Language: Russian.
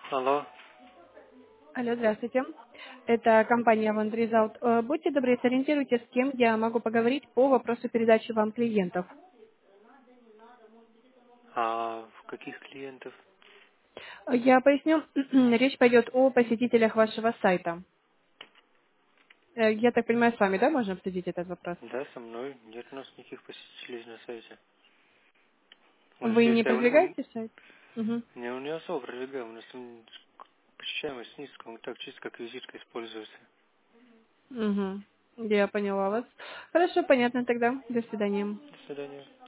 Алло. Алло, здравствуйте. Это компания One Result. Будьте добры, сориентируйте, с кем я могу поговорить по вопросу передачи вам клиентов. А в каких клиентов? Я поясню, речь пойдет о посетителях вашего сайта. Я так понимаю, с вами, да, можно обсудить этот вопрос? Да, со мной. Нет у нас никаких посетителей на сайте. У нас Вы не есть, продвигаете сайт? Угу. не, он не особо продвигаем, у нас там посещаемость низкая, он так чисто как визитка используется. Угу. Я поняла вас. Хорошо, понятно тогда. До свидания. До свидания.